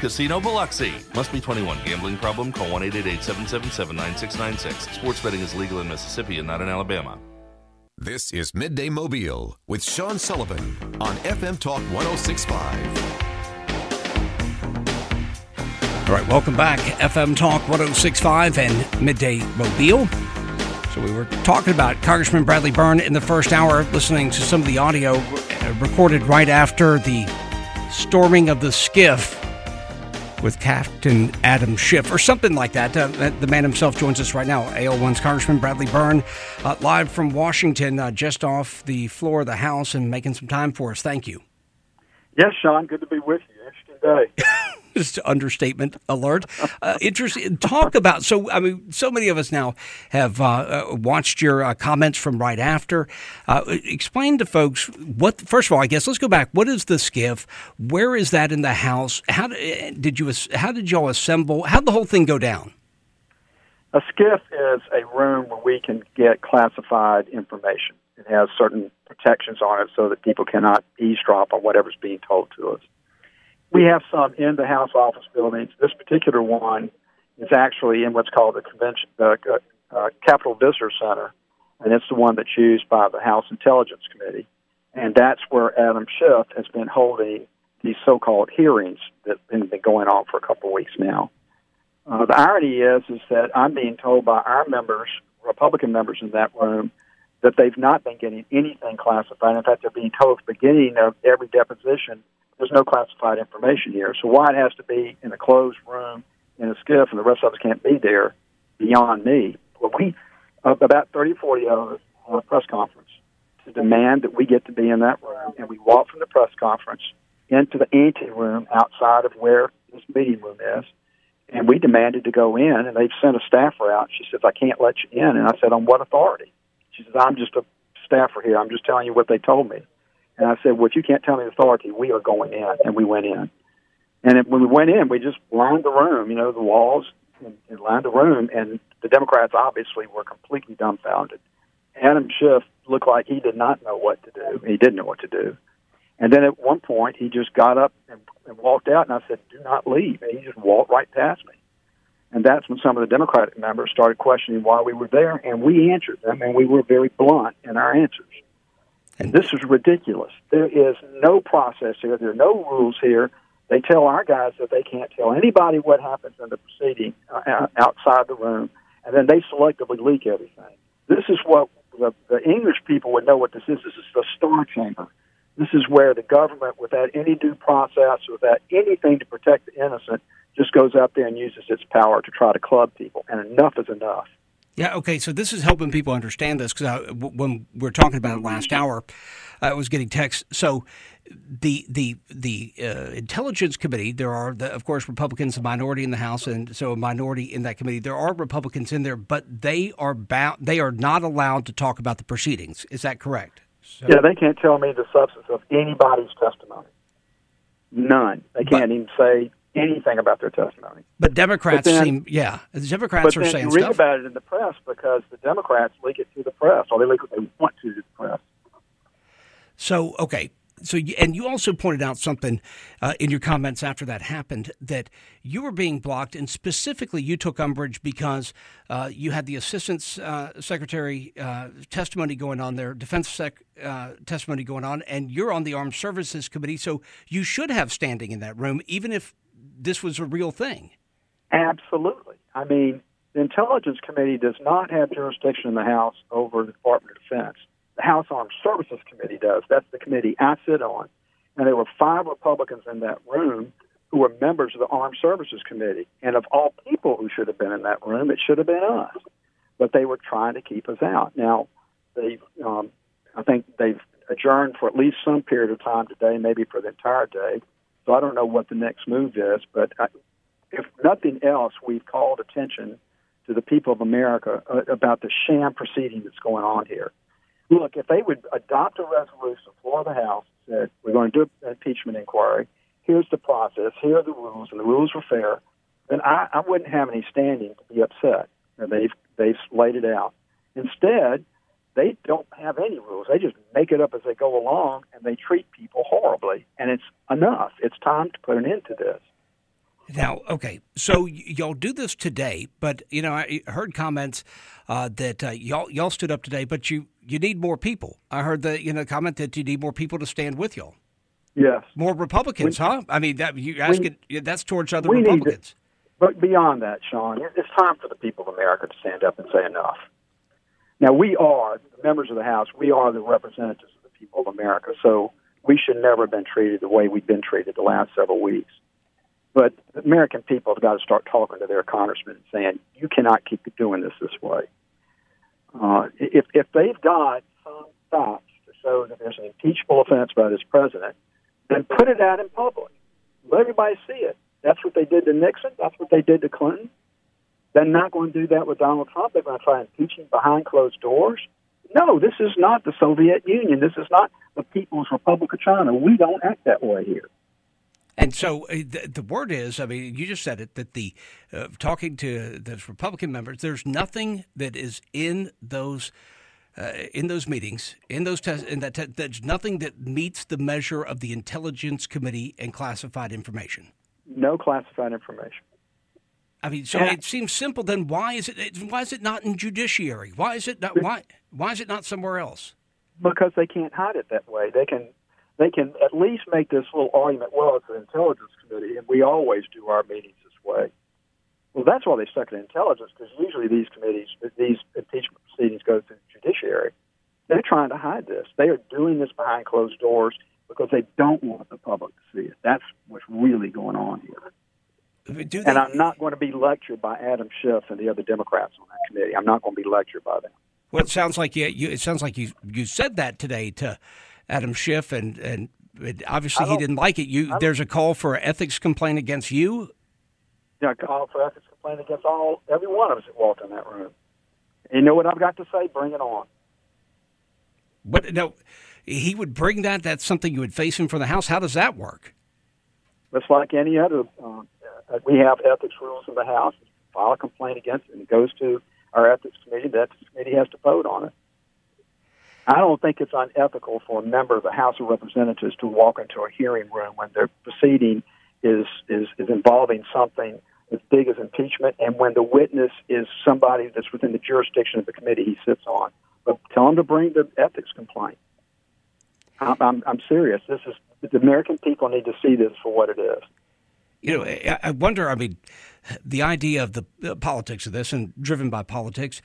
Casino Biloxi. Must be 21. Gambling problem? Call 1-888-777-9696. Sports betting is legal in Mississippi and not in Alabama. This is Midday Mobile with Sean Sullivan on FM Talk 106.5. All right, welcome back. FM Talk 106.5 and Midday Mobile. So we were talking about Congressman Bradley Byrne in the first hour, listening to some of the audio recorded right after the storming of the skiff with Captain Adam Schiff, or something like that. The man himself joins us right now. AL1's Congressman Bradley Byrne, live from Washington, just off the floor of the House and making some time for us. Thank you. Yes, Sean, good to be with you. Interesting day. Just understatement alert. Interesting. Talk about, so many of us now have watched your comments from right after. Explain to folks first of all, I guess, let's go back. What is the skiff? Where is that in the House? How did y'all assemble? How'd the whole thing go down? A skiff is a room where we can get classified information. It has certain protections on it so that people cannot eavesdrop on whatever's being told to us. We have some in the House office buildings. This particular one is actually in what's called the Capitol Visitor Center, and it's the one that's used by the House Intelligence Committee. And that's where Adam Schiff has been holding these so-called hearings that have been going on for a couple of weeks now. The irony is that I'm being told by our members, Republican members in that room, that they've not been getting anything classified. In fact, they're being told at the beginning of every deposition, there's no classified information here. So why it has to be in a closed room in a skiff and the rest of us can't be there, beyond me. Well, we, about 30, 40 of us, on a press conference to demand that we get to be in that room, and we walk from the press conference into the anteroom outside of where this meeting room is, and we demanded to go in, and they've sent a staffer out. She says, I can't let you in. And I said, on what authority? She says, I'm just a staffer here. I'm just telling you what they told me. And I said, well, if you can't tell me the authority, we are going in. And we went in. And when we went in, we just lined the room, the walls, and lined the room. And the Democrats obviously were completely dumbfounded. Adam Schiff looked like he did not know what to do. He didn't know what to do. And then at one point, he just got up and walked out. And I said, do not leave. And he just walked right past me. And that's when some of the Democratic members started questioning why we were there. And we answered them, and we were very blunt in our answers. And this is ridiculous. There is no process here. There are no rules here. They tell our guys that they can't tell anybody what happens in the proceeding outside the room, and then they selectively leak everything. This is what the English people would know what this is. This is the Star Chamber. This is where the government, without any due process, without anything to protect the innocent, just goes out there and uses its power to try to club people. And enough is enough. Yeah, okay, so this is helping people understand this, because when we were talking about it last hour, I was getting texts. So the Intelligence Committee, there are, of course, Republicans, a minority in the House, and so a minority in that committee. There are Republicans in there, but they are not allowed to talk about the proceedings. Is that correct? So, yeah, they can't tell me the substance of anybody's testimony. None. They can't even say anything about their testimony. But Democrats the Democrats are saying stuff. But you read about it in the press because the Democrats leak it to the press, or they leak what they want to the press. So, okay. So, and you also pointed out something in your comments after that happened, that you were being blocked, and specifically you took umbrage because you had the Assistant Secretary testimony going on there, Defense testimony going on, and you're on the Armed Services Committee, so you should have standing in that room, even if this was a real thing. Absolutely. I mean, the Intelligence Committee does not have jurisdiction in the House over the Department of Defense. The House Armed Services Committee does. That's the committee I sit on. And there were 5 Republicans in that room who were members of the Armed Services Committee. And of all people who should have been in that room, it should have been us. But they were trying to keep us out. Now, I think they've adjourned for at least some period of time today, maybe for the entire day. So I don't know what the next move is. But if nothing else, we've called attention to the people of America about the sham proceeding that's going on here. Look, if they would adopt a resolution, the floor of the House said, we're going to do an impeachment inquiry, here's the process, here are the rules, and the rules were fair, then I wouldn't have any standing to be upset. And they've laid it out. Instead, they don't have any rules. They just make it up as they go along, and they treat people horribly. And it's enough. It's time to put an end to this. Now, okay, so y'all do this today, but I heard comments that y'all stood up today, but you need more people. I heard the comment that you need more people to stand with y'all. Yes, more Republicans, huh? I mean, that's towards other Republicans. But beyond that, Sean, it's time for the people of America to stand up and say enough. Now, we are the members of the House. We are the representatives of the people of America, so we should never have been treated the way we've been treated the last several weeks. But the American people have got to start talking to their congressmen and saying, you cannot keep doing this way. If they've got some facts to show that there's an impeachable offense by this president, then put it out in public. Let everybody see it. That's what they did to Nixon. That's what they did to Clinton. They're not going to do that with Donald Trump. They're going to try and impeach him behind closed doors. No, this is not the Soviet Union. This is not the People's Republic of China. We don't act that way here. And so the word is, I mean, you just said it, that talking to those Republican members, there's nothing that is in those meetings, there's nothing that meets the measure of the Intelligence Committee and classified information. No classified information. I mean, so it seems simple. Then why is it not in judiciary? Why is it not somewhere else? Because they can't hide it that way. They can at least make this little argument. Well, it's an Intelligence Committee, and we always do our meetings this way. Well, that's why they stuck it in Intelligence, because usually these impeachment proceedings go through the judiciary. They're trying to hide this. They are doing this behind closed doors because they don't want the public to see it. That's what's really going on here. And I'm not going to be lectured by Adam Schiff and the other Democrats on that committee. I'm not going to be lectured by them. Well, it sounds like you said that today to Adam Schiff, and obviously he didn't like it. There's a call for an ethics complaint against you. Yeah, a call for ethics complaint against every one of us that walked in that room. And you know what I've got to say? Bring it on. But no, he would bring that. That's something you would face him from the House. How does that work? Just like any other. We have ethics rules in the House. File a complaint against it, and it goes to our ethics committee. The ethics committee has to vote on it. I don't think it's unethical for a member of the House of Representatives to walk into a hearing room when their proceeding is involving something as big as impeachment, and when the witness is somebody that's within the jurisdiction of the committee he sits on. But tell him to bring the ethics complaint. I'm serious. The American people need to see this for what it is. I wonder, I mean, the idea of the politics of this and driven by politics,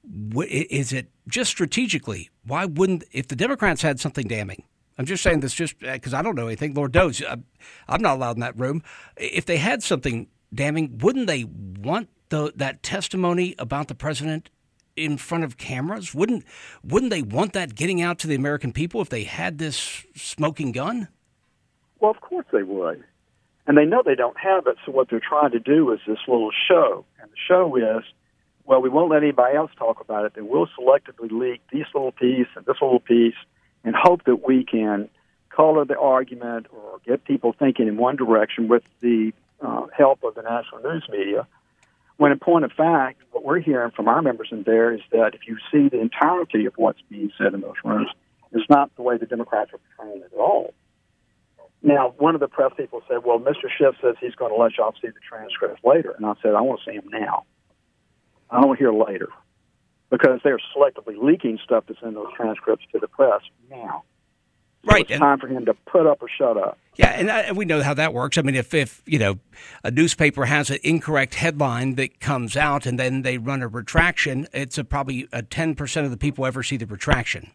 is it just strategically? Why wouldn't, if the Democrats had something damning, I'm just saying this just because I don't know anything, Lord knows, I'm not allowed in that room. If they had something damning, wouldn't they want that testimony about the president in front of cameras? Wouldn't they want that getting out to the American people if they had this smoking gun? Well, of course they would. And they know they don't have it, so what they're trying to do is this little show. And the show is, well, we won't let anybody else talk about it. Then we'll selectively leak this little piece and this little piece and hope that we can color the argument or get people thinking in one direction with the help of the national news media. When in point of fact, what we're hearing from our members in there is that if you see the entirety of what's being said in those rooms, it's not the way the Democrats are portraying it at all. Now, one of the press people said, well, Mr. Schiff says he's going to let y'all see the transcripts later. And I said, I want to see them now. I don't want to hear later. Because they're selectively leaking stuff that's in those transcripts to the press now. So right. It's time for him to put up or shut up. Yeah, and we know how that works. I mean, if a newspaper has an incorrect headline that comes out and then they run a retraction, it's probably 10% of the people ever see the retraction,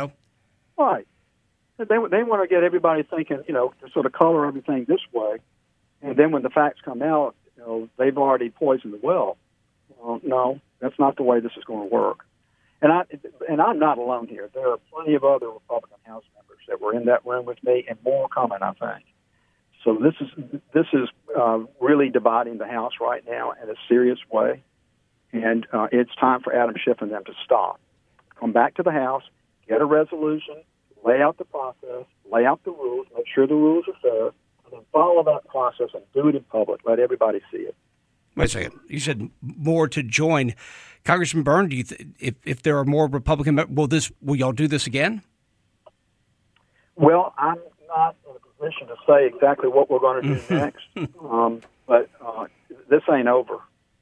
Right. They want to get everybody thinking, to sort of color everything this way. And then when the facts come out, they've already poisoned the well. No, that's not the way this is going to work. And I'm not alone here. There are plenty of other Republican House members that were in that room with me, and more coming, I think. So this is really dividing the House right now in a serious way, and it's time for Adam Schiff and them to stop. Come back to the House, get a resolution, lay out the process, lay out the rules, make sure the rules are fair, and then follow that process and do it in public. Let everybody see it. Wait a second. You said more to join. Congressman Byrne, do you if there are more Republican members, will y'all do this again? Well, I'm not in a position to say exactly what we're going to do next, but this ain't over.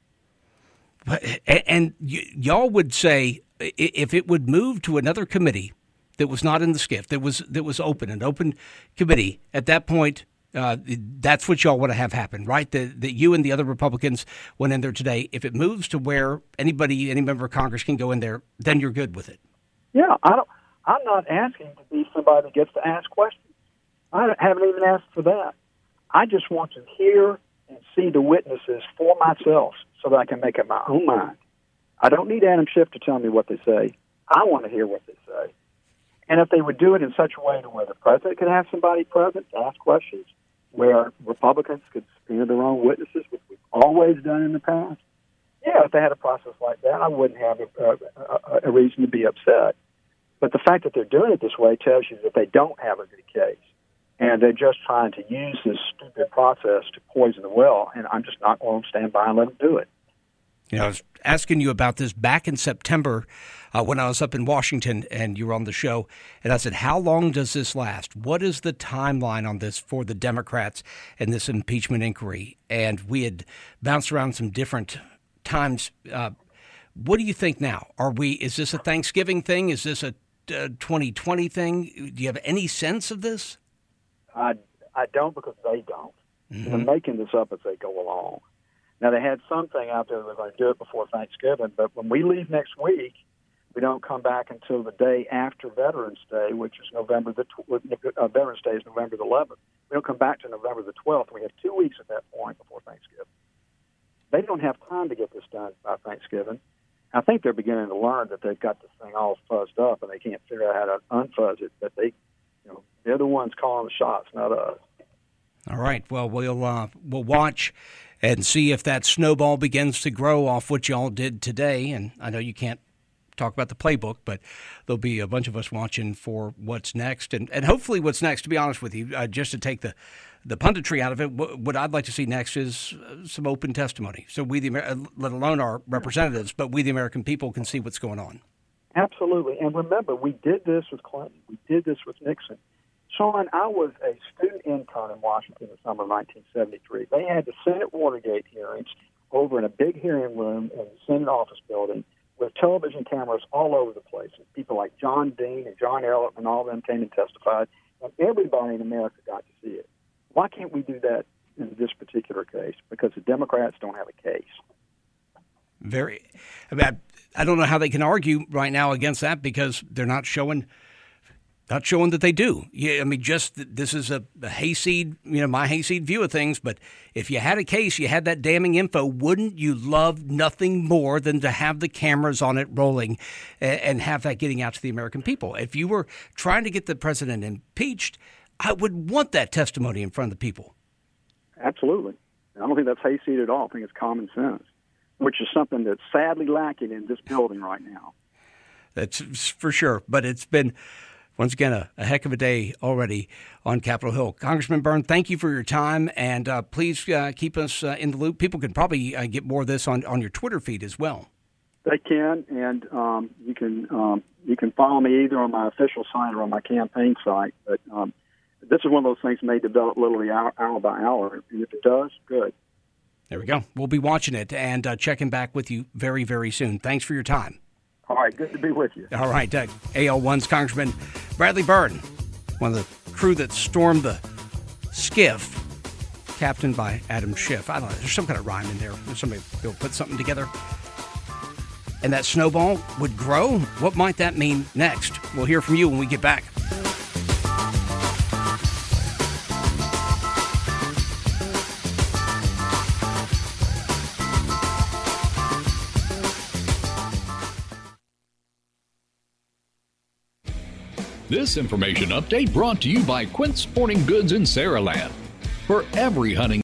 And y'all would say if it would move to another committee that was not in the SCIF, that was open, an open committee, at that point, that's what y'all want to have happen, right? That you and the other Republicans went in there today. If it moves to where any member of Congress can go in there, then you're good with it. Yeah, I'm not asking to be somebody that gets to ask questions. I haven't even asked for that. I just want to hear and see the witnesses for myself so that I can make up my own mind. I don't need Adam Schiff to tell me what they say. I want to hear what they say. And if they would do it in such a way to where the president could have somebody present to ask questions, where Republicans could subpoena their own witnesses, which we've always done in the past, yeah, if they had a process like that, I wouldn't have a reason to be upset. But the fact that they're doing it this way tells you that they don't have a good case. And they're just trying to use this stupid process to poison the well, and I'm just not going to stand by and let them do it. You know, I was asking you about this back in September when I was up in Washington and you were on the show, and I said, how long does this last? What is the timeline on this for the Democrats and this impeachment inquiry? And we had bounced around some different times. What do you think now? Is this a Thanksgiving thing? Is this a 2020 thing? Do you have any sense of this? I don't, because they don't. Mm-hmm. They're making this up as they go along. Now, they had something out there that they're going to do it before Thanksgiving, but when we leave next week, we don't come back until the day after Veterans Day, which is Veterans Day is November the 11th. We don't come back to November the 12th. We have 2 weeks at that point before Thanksgiving. They don't have time to get this done by Thanksgiving. I think they're beginning to learn that they've got this thing all fuzzed up and they can't figure out how to unfuzz it, but they're the ones calling the shots, not us. All right. Well, we'll watch and see if that snowball begins to grow off what y'all did today. And I know you can't talk about the playbook, but there'll be a bunch of us watching for what's next. And hopefully what's next, to be honest with you, just to take the punditry out of it, what I'd like to see next is some open testimony. So we, let alone our representatives, but we, the American people, can see what's going on. Absolutely. And remember, we did this with Clinton. We did this with Nixon. Sean, I was a student intern in Washington in the summer of 1973. They had the Senate Watergate hearings over in a big hearing room in the Senate office building with television cameras all over the place. And people like John Dean and John Ehrlichman and all of them came and testified, and everybody in America got to see it. Why can't we do that in this particular case? Because the Democrats don't have a case. I don't know how they can argue right now against that because they're not showing that they do. Yeah, I mean, this is a hayseed, my hayseed view of things. But if you had a case, you had that damning info, wouldn't you love nothing more than to have the cameras on it rolling and have that getting out to the American people? If you were trying to get the president impeached, I would want that testimony in front of the people. Absolutely. I don't think that's hayseed at all. I think it's common sense, which is something that's sadly lacking in this building right now. That's for sure. But it's been, once again, a heck of a day already on Capitol Hill. Congressman Byrne, thank you for your time, and please keep us in the loop. People can probably get more of this on your Twitter feed as well. They can, and you can follow me either on my official site or on my campaign site. But this is one of those things that may develop literally hour by hour, and if it does, good. There we go. We'll be watching it and checking back with you very, very soon. Thanks for your time. All right, good to be with you. All right, AL1's Congressman Bradley Byrne, one of the crew that stormed the SCIF, captained by Adam Schiff. I don't know, there's some kind of rhyme in there. Somebody will put something together. And that snowball would grow? What might that mean next? We'll hear from you when we get back. This information update brought to you by Quint Sporting Goods in Saraland. For every hunting